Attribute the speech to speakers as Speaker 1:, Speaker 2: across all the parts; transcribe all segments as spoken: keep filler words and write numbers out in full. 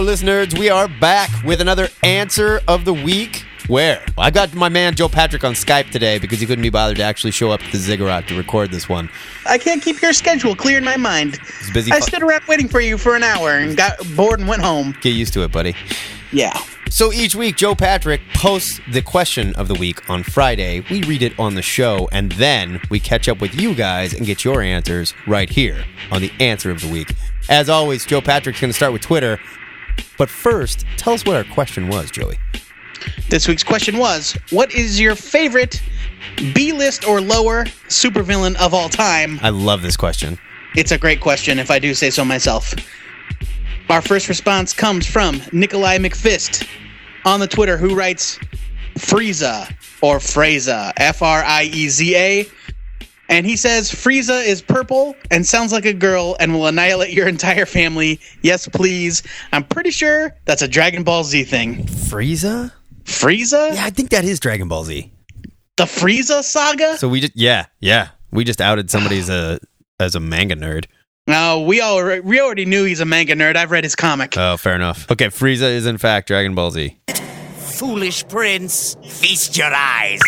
Speaker 1: listeners, we are back with another answer of the week. Where? Well, I got my man Joe Patrick on Skype today because he couldn't be bothered to actually show up to the Ziggurat to record this one.
Speaker 2: I can't keep your schedule clear in my mind.
Speaker 1: He's busy.
Speaker 2: I
Speaker 1: fu-
Speaker 2: stood around waiting for you for an hour and got bored and went home.
Speaker 1: Get used to it, buddy.
Speaker 2: Yeah.
Speaker 1: So each week, Joe Patrick posts the question of the week on Friday. We read it on the show, and then we catch up with you guys and get your answers right here on the answer of the week. As always, Joe Patrick's going to start with Twitter. But first, tell us what our question was, Joey.
Speaker 2: This week's question was, what is your favorite B-list or lower supervillain of all time?
Speaker 1: I love this question.
Speaker 2: It's a great question, if I do say so myself. Our first response comes from Nikolai McFist on the Twitter, who writes Frieza or Freza, F R I E Z A. And he says, Frieza is purple and sounds like a girl and will annihilate your entire family. Yes, please. I'm pretty sure that's a Dragon Ball Z thing.
Speaker 1: Frieza?
Speaker 2: Frieza?
Speaker 1: Yeah, I think that is Dragon Ball Z.
Speaker 2: The Frieza saga?
Speaker 1: So we just, yeah, yeah. We just outed somebody as a, as a manga nerd.
Speaker 2: No, we all we already knew he's a manga nerd. I've read his comic.
Speaker 1: Oh, fair enough. Okay, Frieza is in fact Dragon Ball Z.
Speaker 3: Foolish prince, feast your eyes.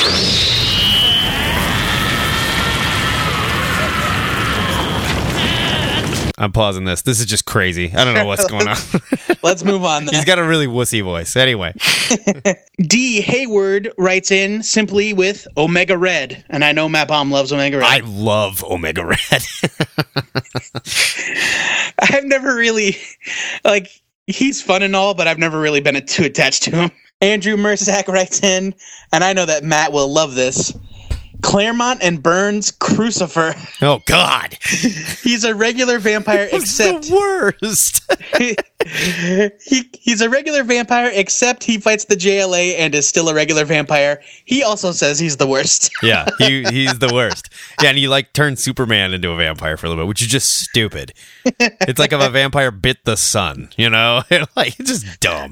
Speaker 1: I'm pausing this. This is just crazy. I don't know what's going on.
Speaker 2: Let's move on then.
Speaker 1: He's got a really wussy voice. Anyway.
Speaker 2: D. Hayward writes in simply with Omega Red. And I know Matt Baum loves Omega Red.
Speaker 1: I love Omega Red.
Speaker 2: I've never really, like, he's fun and all, but I've never really been too attached to him. Andrew Mersak writes in, and I know that Matt will love this, Claremont and Burns Crucifer.
Speaker 1: Oh, God.
Speaker 2: He's a regular vampire, except...
Speaker 1: the worst.
Speaker 2: he, he's a regular vampire, except he fights the J L A and is still a regular vampire. He also says he's the worst.
Speaker 1: Yeah, he he's the worst. Yeah, and he, like, turned Superman into a vampire for a little bit, which is just stupid. It's like if a vampire bit the sun, you know? Like, it's just dumb.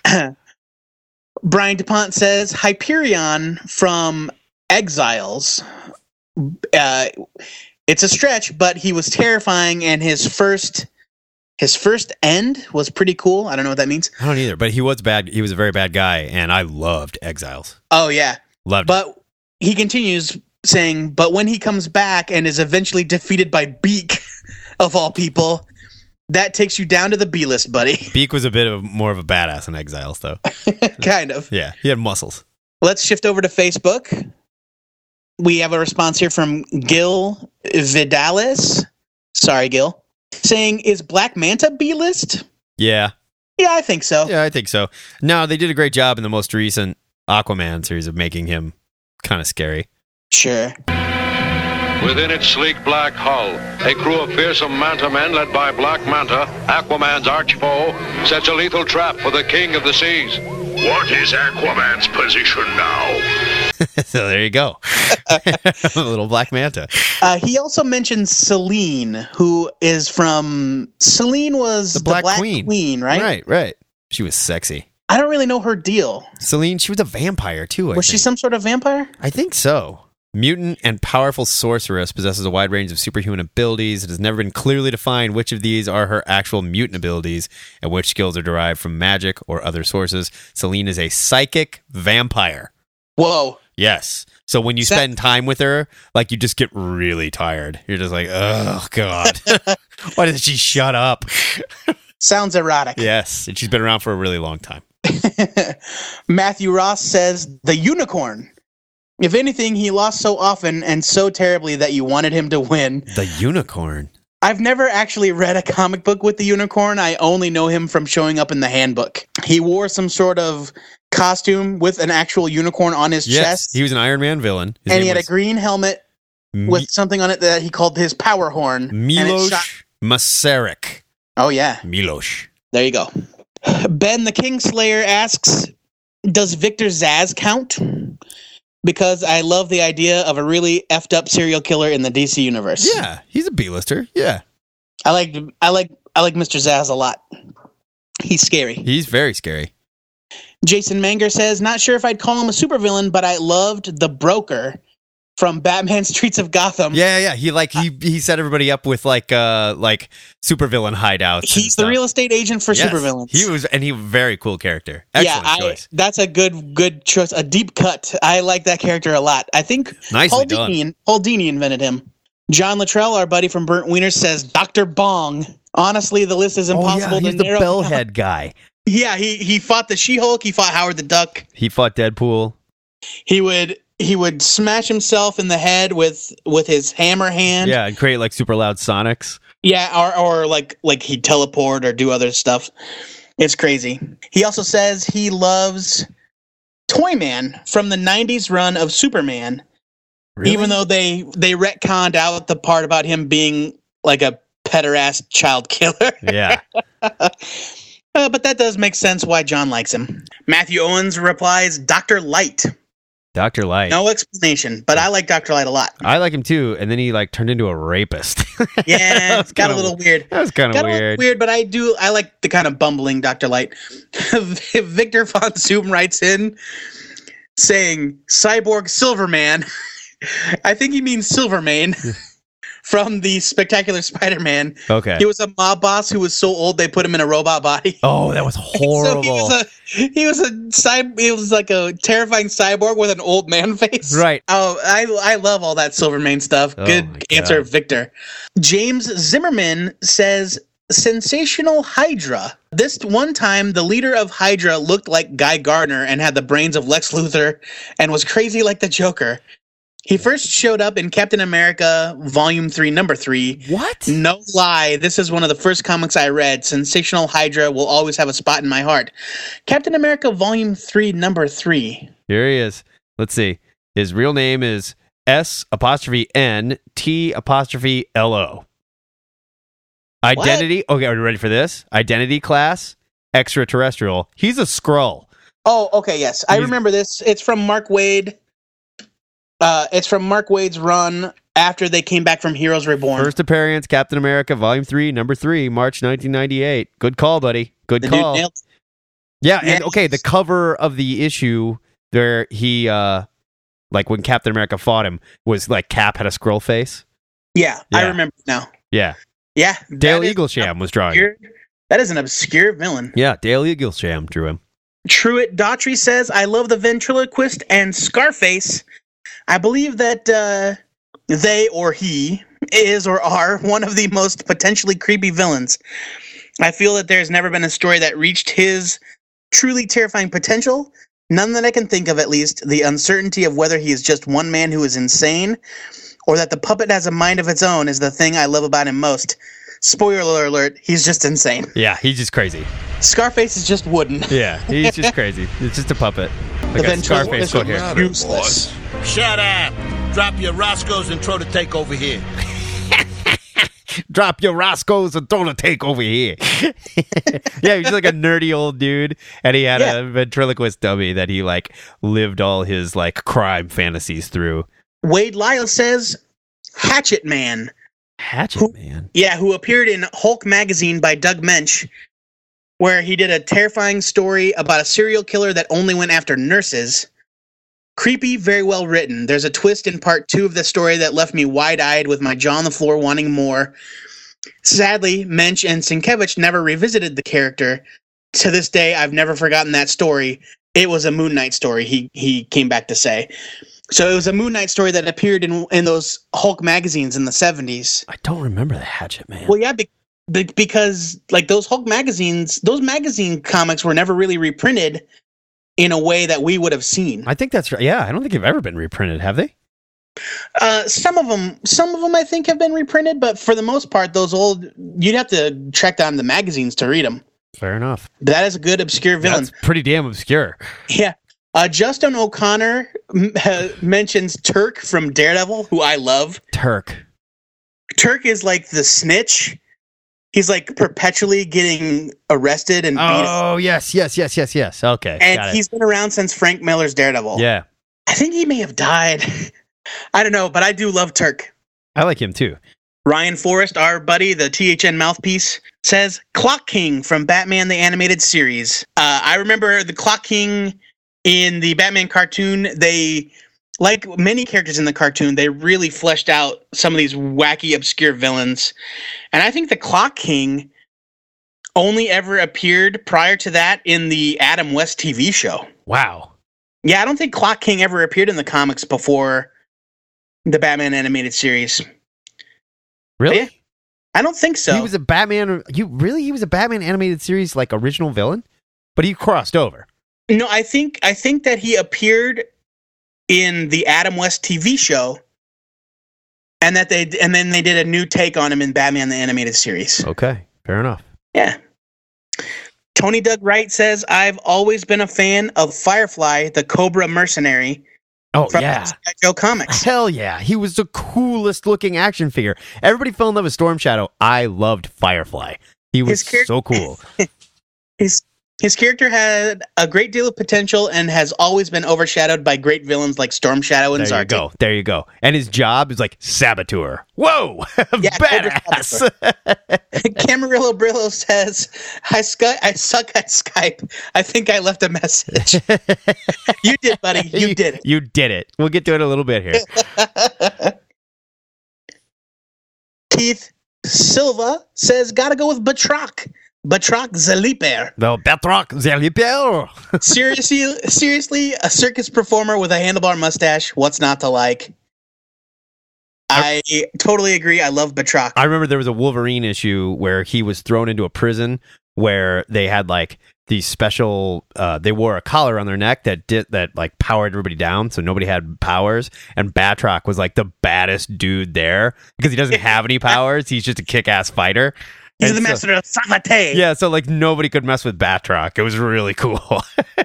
Speaker 2: Brian DuPont says, Hyperion from Exiles. Uh, it's a stretch, but he was terrifying, and his first his first end was pretty cool. I don't know what that means.
Speaker 1: I don't either, but he was bad. He was a very bad guy, and I loved Exiles.
Speaker 2: Oh, yeah.
Speaker 1: Loved
Speaker 2: but
Speaker 1: it.
Speaker 2: He continues saying, but when he comes back and is eventually defeated by Beak, of all people, that takes you down to the B-list, buddy.
Speaker 1: Beak was a bit of more of a badass in Exiles, though.
Speaker 2: Kind of.
Speaker 1: Yeah, he had muscles.
Speaker 2: Let's shift over to Facebook. We have a response here from Gil Vidalis. Sorry, Gil. Saying, is Black Manta B-list?
Speaker 1: Yeah.
Speaker 2: Yeah, I think so.
Speaker 1: Yeah, I think so. No, they did a great job in the most recent Aquaman series of making him kind of scary.
Speaker 2: Sure.
Speaker 4: Within its sleek black hull, a crew of fearsome manta men led by Black Manta, Aquaman's arch foe, sets a lethal trap for the king of the seas.
Speaker 5: What is Aquaman's position now?
Speaker 1: So there you go. A little Black Manta.
Speaker 2: Uh, he also mentioned Selene, who is from... Selene was
Speaker 1: the
Speaker 2: the
Speaker 1: Black,
Speaker 2: Black
Speaker 1: Queen.
Speaker 2: Queen, right?
Speaker 1: Right, right. She was sexy.
Speaker 2: I don't really know her deal.
Speaker 1: Selene, she was a vampire, too, I
Speaker 2: Was
Speaker 1: think.
Speaker 2: she some sort of vampire?
Speaker 1: I think so. Mutant and powerful sorceress, possesses a wide range of superhuman abilities. It has never been clearly defined which of these are her actual mutant abilities and which skills are derived from magic or other sources. Selene is a psychic vampire.
Speaker 2: Whoa.
Speaker 1: Yes. So when you
Speaker 2: Sa-
Speaker 1: spend time with her, like, you just get really tired. You're just like, oh, God. Why doesn't she shut up?
Speaker 2: Sounds erotic.
Speaker 1: Yes. And she's been around for a really long time.
Speaker 2: Matthew Ross says, the unicorn. If anything, he lost so often and so terribly that you wanted him to win.
Speaker 1: The unicorn.
Speaker 2: I've never actually read a comic book with the unicorn. I only know him from showing up in the handbook. He wore some sort of costume with an actual unicorn on his
Speaker 1: Yes,
Speaker 2: chest.
Speaker 1: he was an Iron Man villain. His
Speaker 2: and
Speaker 1: name
Speaker 2: he had
Speaker 1: was
Speaker 2: a green helmet
Speaker 1: Mi-
Speaker 2: with something on it that he called his power horn. and it
Speaker 1: Milos
Speaker 2: shot-
Speaker 1: Masaryk.
Speaker 2: Oh, yeah.
Speaker 1: Milos.
Speaker 2: There you go. Ben the Kingslayer asks, does Victor Zsasz count? Because I love the idea of a really effed up serial killer in the D C universe.
Speaker 1: Yeah, he's a B-lister. Yeah.
Speaker 2: I like I like I like Mister Zsasz a lot. He's scary.
Speaker 1: He's very scary.
Speaker 2: Jason Manger says, not sure if I'd call him a supervillain, but I loved The Broker. from Batman Streets of Gotham.
Speaker 1: Yeah, yeah. He like he he set everybody up with like uh like supervillain hideouts.
Speaker 2: He's the real estate agent for
Speaker 1: yes,
Speaker 2: supervillains.
Speaker 1: He was, and he was a very cool character. Excellent
Speaker 2: yeah, I,
Speaker 1: choice.
Speaker 2: That's a good good choice. A deep cut. I like that character a lot. I think
Speaker 1: Nicely
Speaker 2: Paul
Speaker 1: done.
Speaker 2: Dini, Paul Dini invented him. John Luttrell, our buddy from Burnt Wiener, says Doctor Bong. Honestly, the list is impossible
Speaker 1: oh, yeah, he's
Speaker 2: to
Speaker 1: the
Speaker 2: narrow
Speaker 1: bellhead
Speaker 2: down.
Speaker 1: guy.
Speaker 2: Yeah, he he fought the She-Hulk. He fought Howard the Duck.
Speaker 1: He fought Deadpool.
Speaker 2: He would he would smash himself in the head with with his hammer hand.
Speaker 1: Yeah, and create like super loud sonics.
Speaker 2: Yeah, or or like like he'd teleport or do other stuff. It's crazy. He also says he loves Toyman from the nineties run of Superman.
Speaker 1: Really?
Speaker 2: Even though they they retconned out the part about him being like a pederast child killer.
Speaker 1: Yeah.
Speaker 2: Uh, but that does make sense why John likes him. Matthew Owens replies, Doctor Light.
Speaker 1: Doctor Light.
Speaker 2: No explanation, but I like Doctor Light a lot.
Speaker 1: I like him too, and then he like turned into a rapist.
Speaker 2: Yeah,
Speaker 1: was
Speaker 2: got
Speaker 1: kinda-
Speaker 2: a little weird.
Speaker 1: That was kind of
Speaker 2: Got a little
Speaker 1: weird.
Speaker 2: weird, but I do. I like the kind of bumbling Doctor Light. Victor Von Zoom writes in saying, Cyborg Silverman. I think he means Silvermane. From the Spectacular Spider-Man.
Speaker 1: Okay.
Speaker 2: He was a mob boss who was so old they put him in a robot body.
Speaker 1: Oh, that was horrible.
Speaker 2: So he was a he was a cy- he was like a terrifying cyborg with an old man face.
Speaker 1: Right.
Speaker 2: Oh, I I love all that Silvermane stuff.
Speaker 1: Oh my
Speaker 2: Good answer,
Speaker 1: God.
Speaker 2: Victor. James Zimmerman says sensational Hydra. This one time the leader of Hydra looked like Guy Gardner and had the brains of Lex Luthor and was crazy like the Joker. He first showed up in Captain America Volume three, Number three.
Speaker 1: What?
Speaker 2: No lie, this is one of the first comics I read. Sensational Hydra will always have a spot in my heart. Captain America Volume three, Number three.
Speaker 1: Here he is. Let's see. His real name is S apostrophe N T apostrophe L O. Identity. Okay, are you ready for this? Identity class, extraterrestrial. He's a Skrull.
Speaker 2: Oh, okay, yes. I
Speaker 1: He's-
Speaker 2: remember this. It's from Mark Waid. Uh, it's from Mark Waid's run after they came back from Heroes Reborn.
Speaker 1: First appearance, Captain America, Volume three, Number three, March nineteen ninety-eight. Good call, buddy. Good
Speaker 2: the dude
Speaker 1: call.
Speaker 2: nailed it.
Speaker 1: Yeah, and
Speaker 2: Yes.
Speaker 1: okay, the cover of the issue there, he, uh, like when Captain America fought him, was like Cap had a Skrull face.
Speaker 2: Yeah, I
Speaker 1: Yeah.
Speaker 2: remember now.
Speaker 1: Yeah.
Speaker 2: Yeah.
Speaker 1: Dale
Speaker 2: that is
Speaker 1: Eaglesham was drawing. it.
Speaker 2: obscure- That is an obscure villain.
Speaker 1: Yeah, Dale Eaglesham drew him.
Speaker 2: Truett Daughtry says, I love the ventriloquist and Scarface. I believe that uh, they or he is or are one of the most potentially creepy villains. I feel that there's never been a story that reached his truly terrifying potential. None that I can think of, at least. The uncertainty of whether he is just one man who is insane or that the puppet has a mind of its own is the thing I love about him most. Spoiler alert, he's just insane.
Speaker 1: Yeah, he's just crazy.
Speaker 2: Scarface is just wooden.
Speaker 1: Yeah, he's just crazy. It's just a puppet. Like
Speaker 2: The
Speaker 1: a Scarface
Speaker 2: ventriloquist
Speaker 1: foot
Speaker 2: was
Speaker 1: here.
Speaker 2: useless.
Speaker 3: Shut up. Drop your Roscoe's and throw the take over here.
Speaker 1: Drop your Roscoe's and throw the take over here. Yeah, he's just like a nerdy old dude, and he had
Speaker 2: Yeah.
Speaker 1: a ventriloquist dummy that he like lived all his like crime fantasies through.
Speaker 2: Wade Lyle says Hatchet Man.
Speaker 1: Hatchet
Speaker 2: Who-
Speaker 1: Man.
Speaker 2: Yeah, who appeared in Hulk magazine by Doug Mensch, where he did a terrifying story about a serial killer that only went after nurses. Creepy, very well written. There's a twist in part two of the story that left me wide-eyed with my jaw on the floor wanting more. Sadly, Mensch and Sienkiewicz never revisited the character. To this day, I've never forgotten that story. It was a Moon Knight story, he he came back to say. So it was a Moon Knight story that appeared in in those Hulk magazines in the seventies.
Speaker 1: I don't remember the Hatchet Man.
Speaker 2: Well, yeah, be, be, because like those Hulk magazines, those magazine comics were never really reprinted in a way that we would have seen.
Speaker 1: I think that's right. Yeah, I don't think they've ever been reprinted, have they?
Speaker 2: Uh, some of them, some of them, I think have been reprinted, but for the most part, those old, you'd have to track down the magazines to read them.
Speaker 1: Fair enough.
Speaker 2: That is a good obscure villain.
Speaker 1: That's pretty damn obscure.
Speaker 2: Yeah. Uh, Justin O'Connor m- uh, mentions Turk from Daredevil, who I love.
Speaker 1: Turk.
Speaker 2: Turk is like the snitch. He's like perpetually getting arrested and beat.
Speaker 1: Oh, yes, yes, yes, yes, yes. Okay.
Speaker 2: and
Speaker 1: got it.
Speaker 2: he's been around since Frank Miller's Daredevil.
Speaker 1: Yeah,
Speaker 2: I think he may have died. I don't know, but I do love Turk.
Speaker 1: I like him too.
Speaker 2: Ryan Forrest, our buddy, the T H N mouthpiece, says Clock King from Batman the Animated Series. Uh, I remember the Clock King in the Batman cartoon. They like many characters in the cartoon, they really fleshed out some of these wacky, obscure villains. And I think the Clock King only ever appeared prior to that in the Adam West T V show.
Speaker 1: Wow.
Speaker 2: Yeah, I don't think Clock King ever appeared in the comics before the Batman animated series.
Speaker 1: Really?
Speaker 2: Yeah, I don't think so.
Speaker 1: He was a Batman. You really? He was a Batman animated series like original villain, but he crossed over.
Speaker 2: No, I think I think that he appeared in the Adam West T V show, and that they and then they did a new take on him in Batman the Animated Series.
Speaker 1: Okay, fair enough.
Speaker 2: Yeah. Tony Doug Wright says, I've always been a fan of Firefly, the Cobra mercenary.
Speaker 1: Oh,
Speaker 2: from
Speaker 1: yeah.
Speaker 2: G I. Joe Comics.
Speaker 1: Hell yeah. He was the coolest looking action figure. Everybody fell in love with Storm Shadow. I loved Firefly. He was
Speaker 2: His char-
Speaker 1: so cool.
Speaker 2: His his character had a great deal of potential and has always been overshadowed by great villains like Storm Shadow and
Speaker 1: There you
Speaker 2: Zartan.
Speaker 1: go. There you go. And his job is like saboteur. Whoa.
Speaker 2: Yeah,
Speaker 1: badass.
Speaker 2: Camarillo Brillo says, I, sc- I suck at Skype. I think I left a message. You did, buddy. You did it.
Speaker 1: You did it. We'll get to it in a little bit here.
Speaker 2: Keith Silva says, gotta go with Batroc. Batroc Zaliper.
Speaker 1: The Batroc Zaliper.
Speaker 2: seriously, seriously, a circus performer with a handlebar mustache. What's not to like? I totally agree. I love Batroc.
Speaker 1: I remember there was a Wolverine issue where he was thrown into a prison where they had like these special uh they wore a collar on their neck that did that like powered everybody down so nobody had powers, and Batroc was like the baddest dude there because he doesn't have any powers. He's just a kick-ass fighter.
Speaker 2: He's
Speaker 1: And
Speaker 2: the
Speaker 1: so-
Speaker 2: master of Savate.
Speaker 1: Yeah, so like nobody could mess with Batroc. It was really cool.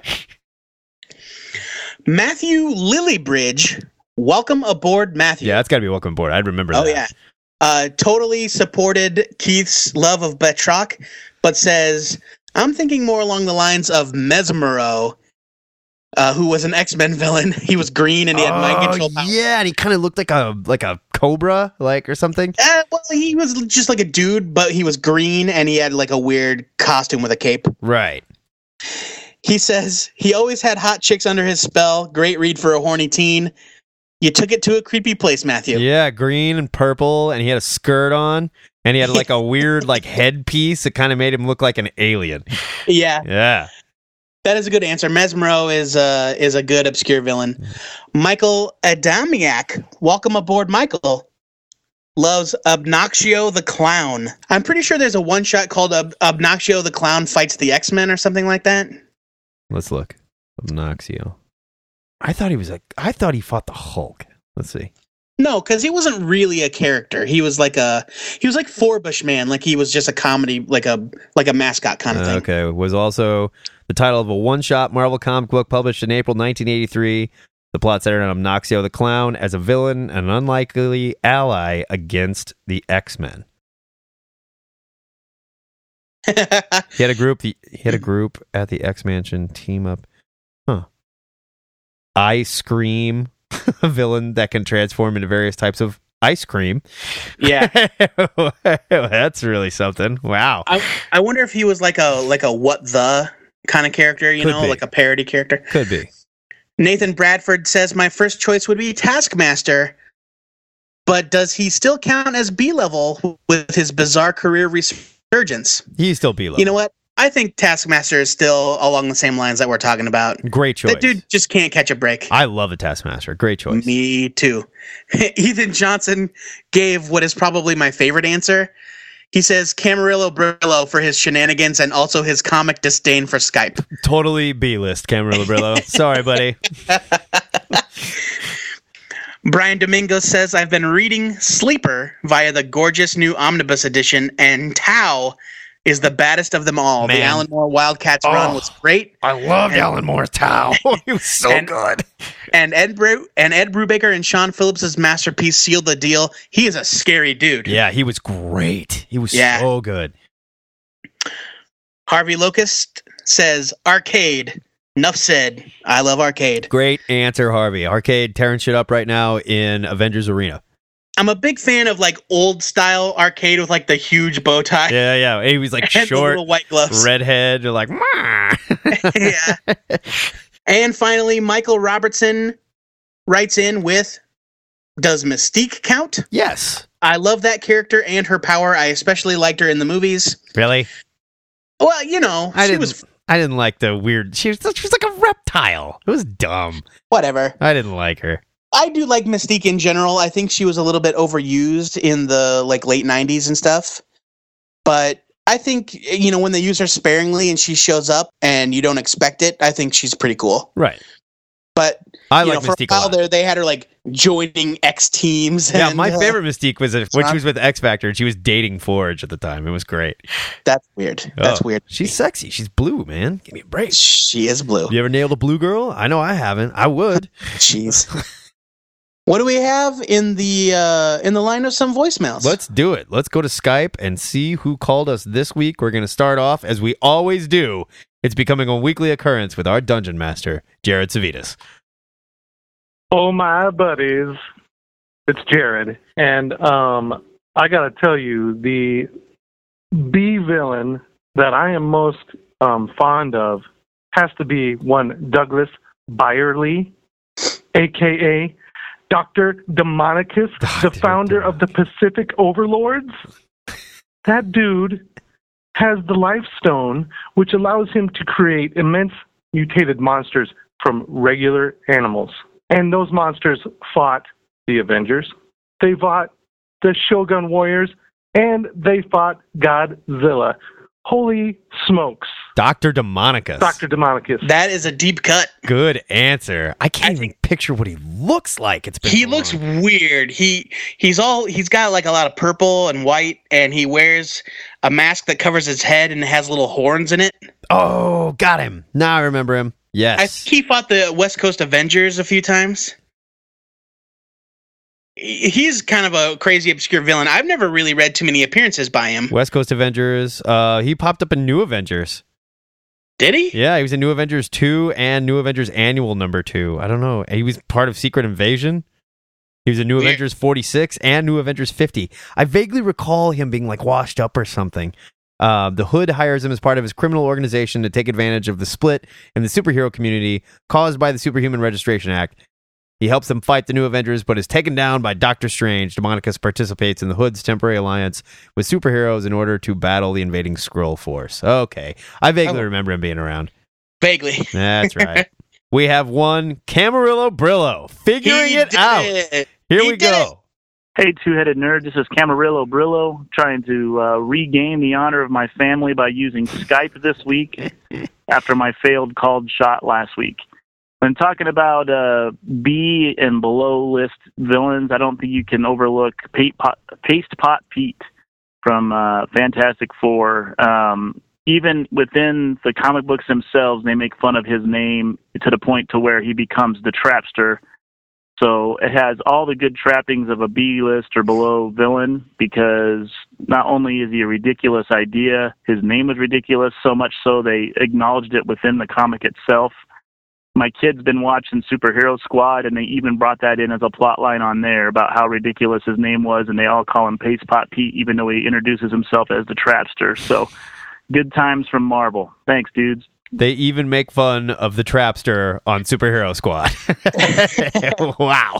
Speaker 2: Matthew Lillybridge. Welcome aboard, Matthew.
Speaker 1: Yeah, that's got to be welcome aboard. I'd remember
Speaker 2: Oh,
Speaker 1: that.
Speaker 2: yeah. Uh, totally supported Keith's love of Batroc, but says, I'm thinking more along the lines of Mesmero, uh, who was an X-Men villain. He was green and he had mind control powers.
Speaker 1: Yeah, and he kind of looked like a like a cobra, like or something.
Speaker 2: Uh, well, he was just like a dude, but he was green and he had like a weird costume with a cape.
Speaker 1: Right.
Speaker 2: He says he always had hot chicks under his spell. Great read for a horny teen. You took it to a creepy place, Matthew.
Speaker 1: Yeah, green and purple, and he had a skirt on, and he had like a weird like headpiece that kind of made him look like an alien.
Speaker 2: Yeah,
Speaker 1: Yeah.
Speaker 2: that is a good answer. Mesmero is uh, is a good obscure villain. Michael Adamiak, welcome aboard, Michael. Loves Obnoxio the Clown. I'm pretty sure there's a one shot called Ob- Obnoxio the Clown Fights the X-Men or something like that.
Speaker 1: Let's look. Obnoxio. I thought he was like I thought he fought the Hulk. Let's see.
Speaker 2: No, because he wasn't really a character. He was like a he was like Forbush Man, like he was just a comedy, like a like a mascot kind of
Speaker 1: Uh,
Speaker 2: thing.
Speaker 1: okay, it was also the title of a one-shot Marvel comic book published in April nineteen eighty-three. The plot centered on Obnoxio the Clown as a villain, an unlikely ally against the X-Men. He had a group. He had a group at the X Mansion team up. Huh. Ice Cream, a villain that can transform into various types of ice cream.
Speaker 2: Yeah.
Speaker 1: That's really something. Wow.
Speaker 2: I I wonder if he was like a like a what the kind of character, you
Speaker 1: Could
Speaker 2: know,
Speaker 1: be.
Speaker 2: like a parody character.
Speaker 1: Could be.
Speaker 2: Nathan Bradford says my first choice would be Taskmaster, but does he still count as B-level with his bizarre career resurgence?
Speaker 1: He's still B-level.
Speaker 2: You know what? I think Taskmaster is still along the same lines that we're talking about.
Speaker 1: Great choice.
Speaker 2: That dude just can't catch a break.
Speaker 1: I love the Taskmaster. Great choice.
Speaker 2: Me too. Ethan Johnson gave what is probably my favorite answer. He says Camarillo Brillo for his shenanigans and also his comic disdain for Skype.
Speaker 1: Totally B-list, Camarillo Brillo. Sorry, buddy.
Speaker 2: Brian Domingo says, I've been reading Sleeper via the gorgeous new omnibus edition, and Tao is the baddest of them all.
Speaker 1: Man.
Speaker 2: The Alan Moore Wildcats
Speaker 1: Oh.
Speaker 2: run was great,
Speaker 1: I loved
Speaker 2: And-
Speaker 1: Alan Moore's Tao. He was so
Speaker 2: And-
Speaker 1: good.
Speaker 2: and Ed Bru- and Ed Brubaker and Sean Phillips' masterpiece sealed the deal. He is a scary dude.
Speaker 1: Yeah, he was great. He was
Speaker 2: Yeah.
Speaker 1: so good.
Speaker 2: Harvey Locust says, Arcade. Enough said. I love Arcade.
Speaker 1: Great answer, Harvey. Arcade tearing shit up right now in Avengers Arena.
Speaker 2: I'm a big fan of like old style Arcade with like the huge bow tie
Speaker 1: Yeah, yeah. He was like
Speaker 2: and the
Speaker 1: short,
Speaker 2: little white gloves.
Speaker 1: redhead. You're like, "Mwah."
Speaker 2: Yeah. And finally, Michael Robertson writes in with, does Mystique count?
Speaker 1: Yes.
Speaker 2: I love that character and her power. I especially liked her in the movies.
Speaker 1: Really?
Speaker 2: Well, you know,
Speaker 1: I
Speaker 2: she
Speaker 1: didn't.
Speaker 2: was
Speaker 1: I didn't like the weird. She was. She was like a reptile. It was dumb.
Speaker 2: whatever.
Speaker 1: I didn't like her.
Speaker 2: I do like Mystique in general. I think she was a little bit overused in the like late nineties and stuff. But I think, you know, when they use her sparingly and she shows up and you don't expect it, I think she's pretty cool.
Speaker 1: Right.
Speaker 2: But
Speaker 1: I
Speaker 2: you
Speaker 1: like
Speaker 2: know, for
Speaker 1: Mystique
Speaker 2: a
Speaker 1: a
Speaker 2: while
Speaker 1: lot.
Speaker 2: there, they had her like joining X teams.
Speaker 1: Yeah,
Speaker 2: and,
Speaker 1: my
Speaker 2: uh,
Speaker 1: favorite Mystique was when
Speaker 2: not-
Speaker 1: she was with X Factor and she was dating Forge at the time. It was great.
Speaker 2: That's weird. That's
Speaker 1: Oh,
Speaker 2: weird.
Speaker 1: She's sexy. She's blue, man. Give me a break.
Speaker 2: She is blue.
Speaker 1: You ever nailed a blue girl? I know I haven't. I would.
Speaker 2: Jeez. What do we have in the uh, in the line of some voicemails?
Speaker 1: Let's do it. Let's go to Skype and see who called us this week. We're going to start off as we always do. It's becoming a weekly occurrence with our dungeon master, Jared Savitas.
Speaker 6: Oh, my buddies. It's Jared. And um, I got to tell you, the B villain that I am most um, fond of has to be one Douglas Byerly, a k a. Doctor Demonicus, the founder of the Pacific Overlords. That dude has the Life Stone, which allows him to create immense mutated monsters from regular animals. And those monsters fought the Avengers, they fought the Shogun Warriors, and they fought Godzilla. Holy smokes.
Speaker 1: Doctor Demonicus.
Speaker 6: Doctor Demonicus.
Speaker 2: That is a deep cut.
Speaker 1: Good answer. I can't
Speaker 2: I
Speaker 1: even picture what he looks like. It's been
Speaker 2: He
Speaker 1: so
Speaker 2: looks
Speaker 1: long.
Speaker 2: weird. He he's all he's got like a lot of purple and white, and he wears a mask that covers his head and has little horns in it.
Speaker 1: Oh, got him. Now I remember him. Yes.
Speaker 2: I think he fought the West Coast Avengers a few times. He- He's kind of a crazy, obscure villain. I've never really read too many appearances by him.
Speaker 1: West Coast Avengers. Uh, he popped up in New Avengers.
Speaker 2: Did he?
Speaker 1: Yeah, he was in New Avengers two and New Avengers Annual number two. I don't know. He was part of Secret Invasion. He was in New
Speaker 2: Weird.
Speaker 1: Avengers forty-six and New Avengers fifty. I vaguely recall him being like washed up or something. Uh, the Hood hires him as part of his criminal organization to take advantage of the split in the superhero community caused by the Superhuman Registration Act. He helps them fight the New Avengers, but is taken down by Doctor Strange. Demonicus participates in the Hood's temporary alliance with superheroes in order to battle the invading Skrull force. Okay. I vaguely
Speaker 2: Oh.
Speaker 1: remember him being around.
Speaker 2: Vaguely.
Speaker 1: That's right. We have one Camarillo Brillo figuring
Speaker 2: He
Speaker 1: it
Speaker 2: did
Speaker 1: out.
Speaker 2: it.
Speaker 1: Here
Speaker 2: He
Speaker 1: we
Speaker 2: did
Speaker 1: go.
Speaker 7: Hey, two-headed nerd, this is Camarillo Brillo trying to uh, regain the honor of my family by using Skype this week after my failed called shot last week. When talking about uh, B and below list villains, I don't think you can overlook Paste Pot, Paste Pot Pete from uh, Fantastic Four. Um, even within the comic books themselves, they make fun of his name to the point to where he becomes the Trapster. So it has all the good trappings of a B-list or below villain because not only is he a ridiculous idea, his name was ridiculous, so much so they acknowledged it within the comic itself. My kid's been watching Superhero Squad, and they even brought that in as a plot line on there about how ridiculous his name was, and they all call him Paste Pot Pete, even though he introduces himself as the Trapster. So good times from Marvel. Thanks, dudes.
Speaker 1: They even make fun of the Trapster on Superhero Squad. Wow.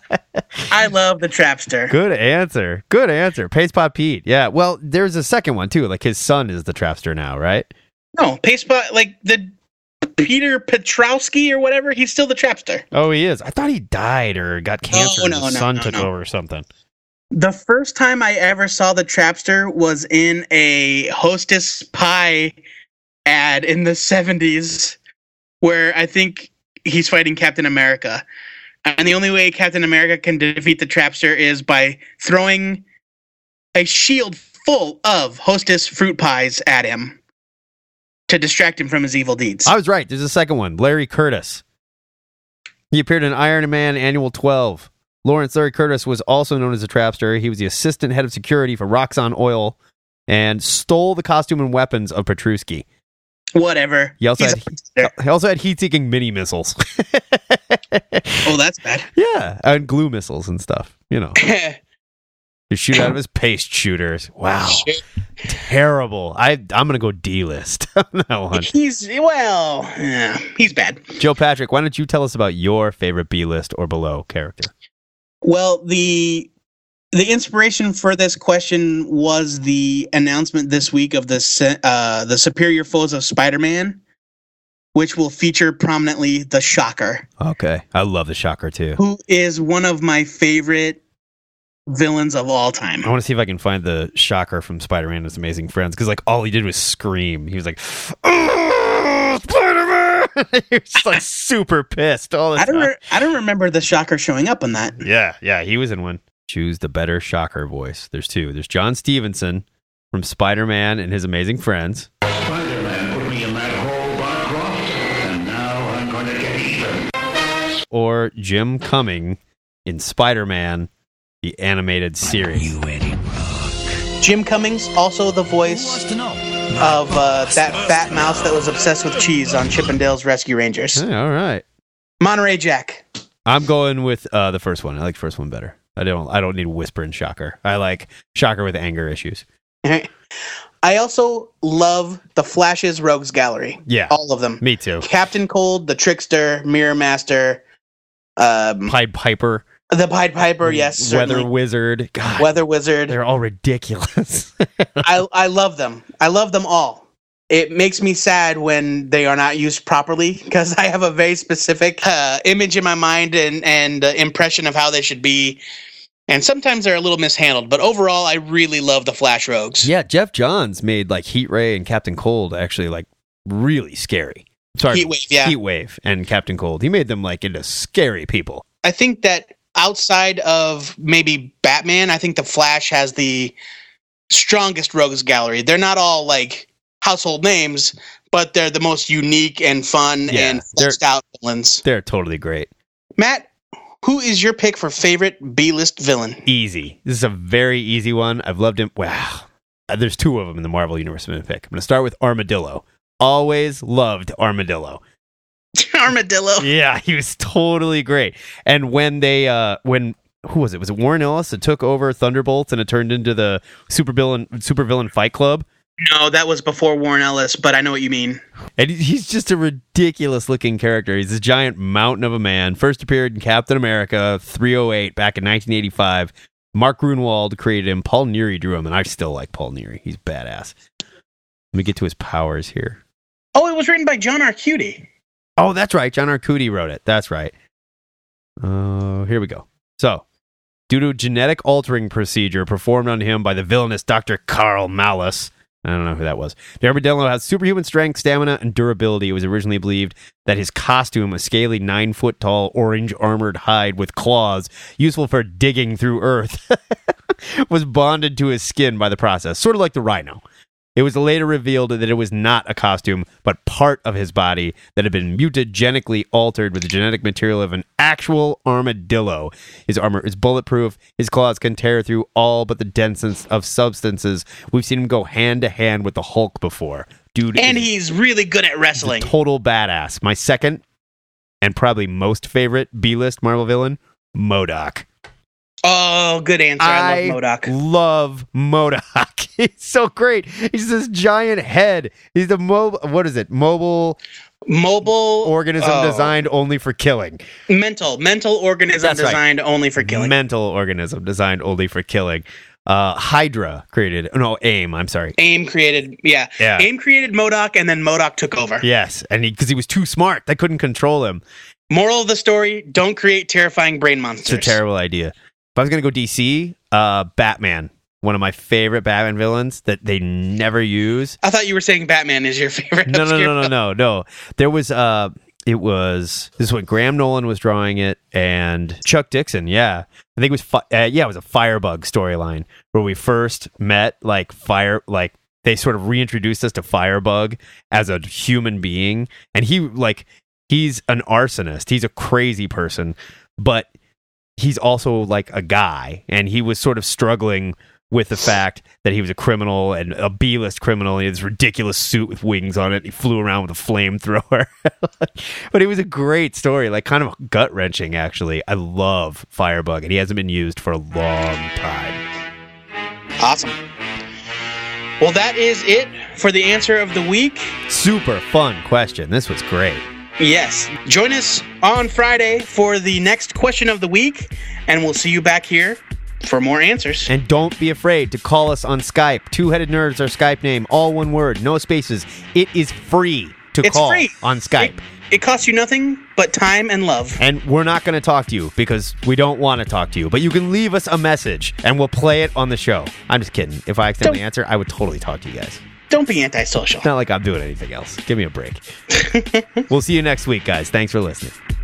Speaker 2: I love the Trapster.
Speaker 1: Good answer. Good answer. Paste Pot Pete. Yeah. Well, there's a second one, too. Like his son is the Trapster now, right?
Speaker 2: No, Paste Pot, like the Peter Petrowski or whatever, he's still the Trapster.
Speaker 1: Oh, he is. I thought he died or got cancer and
Speaker 2: no,
Speaker 1: his
Speaker 2: no,
Speaker 1: son
Speaker 2: no,
Speaker 1: took
Speaker 2: no.
Speaker 1: over or something.
Speaker 2: The first time I ever saw the Trapster was in a Hostess Pie ad in the seventies where I think he's fighting Captain America. And the only way Captain America can defeat the Trapster is by throwing a shield full of Hostess fruit pies at him to distract him from his evil deeds.
Speaker 1: I was right. There's a second one. Larry Curtis. He appeared in Iron Man Annual twelve. Lawrence Larry Curtis was also known as a Trapster. He was the assistant head of security for Roxxon Oil and stole the costume and weapons of Petruski.
Speaker 2: Whatever.
Speaker 1: He also,
Speaker 2: He's
Speaker 1: had,
Speaker 2: a prankster.
Speaker 1: he also had heat-seeking mini missiles.
Speaker 2: Oh, that's bad.
Speaker 1: Yeah, and glue missiles and stuff, you know. To shoot out of his paste shooters. Wow. Terrible. I, I'm going to go D-list on that one.
Speaker 2: He's, well, yeah, he's bad.
Speaker 1: Joe Patrick, why don't you tell us about your favorite B-list or below character?
Speaker 2: Well, the the inspiration for this question was the announcement this week of the uh, the Superior Foes of Spider-Man, which will feature prominently the Shocker.
Speaker 1: Okay. I love the Shocker, too.
Speaker 2: Who is one of my favorite villains of all time.
Speaker 1: I want to see if I can find the Shocker from Spider-Man and His Amazing Friends, because like all he did was scream. He was like, "Oh, Spider-Man!" He was just like super pissed all the
Speaker 2: I don't.
Speaker 1: time.
Speaker 2: Re- I don't remember the Shocker showing up on that.
Speaker 1: Yeah, yeah, he was in one. Choose the better Shocker voice. There's two. There's John Stevenson from Spider-Man and His Amazing Friends.
Speaker 5: Spider-Man put me in that hole, Barcroft, and now I'm going to get even.
Speaker 1: Or Jim Cumming in Spider-Man, the animated series.
Speaker 3: You Eddie Brock.
Speaker 2: Jim Cummings, also the voice
Speaker 3: To know.
Speaker 2: of uh, that fat mouse that was obsessed with cheese on Chip and Dale's Rescue Rangers.
Speaker 1: Hey, all right.
Speaker 2: Monterey Jack.
Speaker 1: I'm going with uh, the first one. I like the first one better. I don't. I don't need Whisper and Shocker. I like Shocker with anger issues.
Speaker 2: I also love the Flash's Rogues Gallery.
Speaker 1: Yeah,
Speaker 2: All of them.
Speaker 1: me too.
Speaker 2: Captain Cold, the Trickster, Mirror Master, um,
Speaker 1: Pied Piper,
Speaker 2: the Pied Piper, yes, certainly.
Speaker 1: Weather Wizard. God,
Speaker 2: Weather Wizard.
Speaker 1: they're all ridiculous.
Speaker 2: I, I love them. I love them all. It makes me sad when they are not used properly because I have a very specific uh, image in my mind and, and uh, impression of how they should be. And sometimes they're a little mishandled, but overall, I really love the Flash Rogues.
Speaker 1: Yeah, Jeff Johns made like Heat Ray and Captain Cold actually like really scary. Sorry,
Speaker 2: Heat Wave, yeah.
Speaker 1: Heat Wave and Captain Cold. He made them like into scary people.
Speaker 2: I think that outside of maybe Batman, I think the Flash has the strongest Rogues Gallery. They're not all like household names, but they're the most unique and fun
Speaker 1: Yeah,
Speaker 2: and
Speaker 1: they're-
Speaker 2: fleshed out villains.
Speaker 1: They're totally great.
Speaker 2: Matt, who is your pick for favorite B-list villain?
Speaker 1: Easy. This is a very easy one. I've loved him. Wow. Uh, There's two of them in the Marvel Universe I'm going to pick. I'm going to start with Armadillo. Always loved Armadillo.
Speaker 2: Armadillo.
Speaker 1: Yeah, he was totally great. And when they, uh, when, who was it? Was it Warren Ellis that took over Thunderbolts and it turned into the supervillain, supervillain Fight Club?
Speaker 2: No, that was before Warren Ellis, but I know what you mean.
Speaker 1: And he's just a ridiculous looking character. He's this giant mountain of a man. First appeared in Captain America three oh eight back in nineteen eighty-five. Mark Grunwald created him. Paul Neary drew him, and I still like Paul Neary. He's badass. Let me get to his powers here.
Speaker 2: Oh, it was written by John Arcudi.
Speaker 1: Oh, that's right. John Arcudi wrote it. That's right. Uh, here we go. So, due to a genetic altering procedure performed on him by the villainous Doctor Carl Malice, I don't know who that was. The Armadillo has superhuman strength, stamina, and durability. It was originally believed that his costume, a scaly nine-foot-tall orange-armored hide with claws, useful for digging through earth, was bonded to his skin by the process, sort of like the rhino. It was later revealed that it was not a costume, but part of his body that had been mutagenically altered with the genetic material of an actual armadillo. His armor is bulletproof. His claws can tear through all but the densest of substances. We've seen him go hand to hand with the Hulk before. Dude,
Speaker 2: And
Speaker 1: is
Speaker 2: he's really good at
Speaker 1: a
Speaker 2: wrestling.
Speaker 1: total badass. My second and probably most favorite B-list Marvel villain, MODOK.
Speaker 2: Oh, good answer. I, love MODOK.
Speaker 1: love MODOK. He's so great. He's this giant head. He's the mobile, what is it? Mobile
Speaker 2: Mobile
Speaker 1: organism
Speaker 2: oh,
Speaker 1: designed only for killing.
Speaker 2: mental mental organism
Speaker 1: That's right.
Speaker 2: designed only for killing.
Speaker 1: Mental organism designed only for killing. Uh, Hydra created, no, AIM, I'm sorry.
Speaker 2: AIM created, yeah.
Speaker 1: Yeah.
Speaker 2: AIM created MODOK, and then MODOK took over.
Speaker 1: Yes, and he because he was too smart. They couldn't control him.
Speaker 2: Moral of the story: don't create terrifying brain monsters.
Speaker 1: It's a terrible idea. If I was going to go D C, uh, Batman. One of my favorite Batman villains that they never use.
Speaker 2: I thought you were saying Batman is your favorite.
Speaker 1: No, no,
Speaker 2: obscure
Speaker 1: no, no,
Speaker 2: villain.
Speaker 1: no, no. There was, uh, it was, this is when Graham Nolan was drawing it and Chuck Dixon, yeah. I think it was, fi- uh, yeah, it was a Firebug storyline where we first met, like, Fire, like, they sort of reintroduced us to Firebug as a human being. And he, like, he's an arsonist. He's a crazy person, but he's also, like, a guy. And he was sort of struggling with the fact that he was a criminal and a B-list criminal. He had this ridiculous suit with wings on it. He flew around with a flamethrower. But it was a great story, like kind of gut-wrenching, actually. I love Firebug, and he hasn't been used for a long time.
Speaker 2: Awesome. Well, that is it for the answer of the week.
Speaker 1: Super fun question. This was great.
Speaker 2: Yes. Join us on Friday for the next question of the week, and we'll see you back here for more answers.
Speaker 1: And don't be afraid to call us on Skype. Two-Headed Nerds, our Skype name, all one word, no spaces. It is free to
Speaker 2: It's
Speaker 1: call
Speaker 2: free.
Speaker 1: on Skype.
Speaker 2: It, it costs you nothing but time and love.
Speaker 1: And we're not going to talk to you because we don't want to talk to you. But you can leave us a message, and we'll play it on the show. I'm just kidding. If I accidentally
Speaker 2: Don't-
Speaker 1: answer, I would totally talk to you guys.
Speaker 2: Don't be antisocial.
Speaker 1: It's not like I'm doing anything else. Give me a break. We'll see you next week, guys. Thanks for listening.